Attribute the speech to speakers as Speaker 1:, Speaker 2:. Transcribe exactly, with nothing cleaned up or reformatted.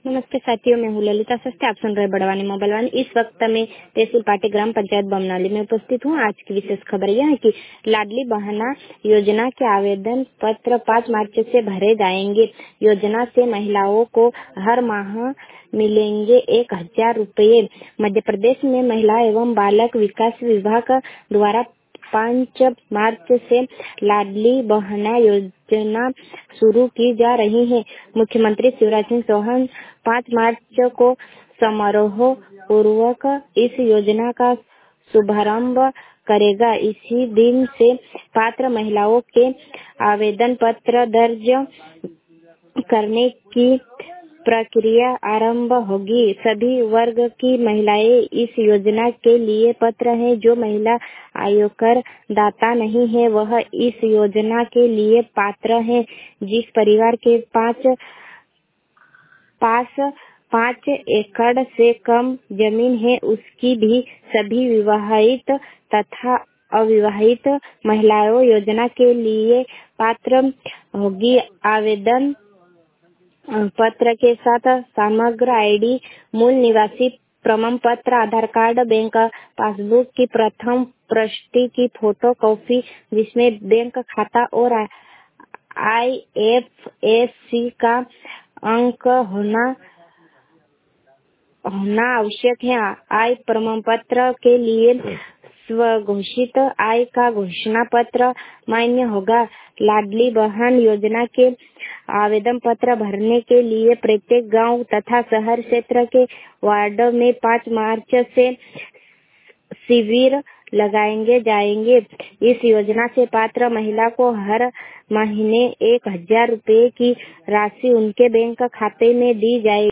Speaker 1: नमस्ते साथियों, मैं हूँ ललिता सस्ते। आप सुन रहे बड़वानी मोबाइल। इस वक्त मैं तहसील पाटी ग्राम पंचायत बमनाली में उपस्थित हूँ। आज की विशेष खबर यह है कि लाडली बहना योजना के आवेदन पत्र पाँच मार्च से भरे जाएंगे। योजना से महिलाओं को हर माह मिलेंगे एक हजार रुपये। मध्य प्रदेश में महिला एवं बालक विकास विभाग द्वारा पाँच मार्च से लाडली बहना योजना शुरू की जा रही है। मुख्यमंत्री शिवराज सिंह चौहान पाँच मार्च को समारोह पूर्वक इस योजना का शुभारंभ करेगा। इसी दिन से पात्र महिलाओं के आवेदन पत्र दर्ज करने की प्रक्रिया आरंभ होगी। सभी वर्ग की महिलाएं इस योजना के लिए पात्र हैं। जो महिला आयकर दाता नहीं है वह इस योजना के लिए पात्र है। जिस परिवार के पाँच पास पाँच एकड़ से कम जमीन है उसकी भी सभी विवाहित तथा अविवाहित महिलाओं योजना के लिए पात्र होगी। आवेदन पत्र के साथ समग्र आईडी, मूल निवासी प्रमाण पत्र, आधार कार्ड, बैंक पासबुक की प्रथम प्रति की फोटो कॉपी जिसमें बैंक खाता और आई एफ एस सी का अंक होना होना आवश्यक है। आय प्रमाण पत्र के लिए स्वघोषित आय का घोषणा पत्र मान्य होगा। लाडली बहन योजना के आवेदन पत्र भरने के लिए प्रत्येक गांव तथा शहर क्षेत्र के वार्ड में पाँच मार्च से शिविर लगाएंगे जाएंगे। इस योजना से पात्र महिला को हर महीने एक हजार रुपए की राशि उनके बैंक खाते में दी जाएगी।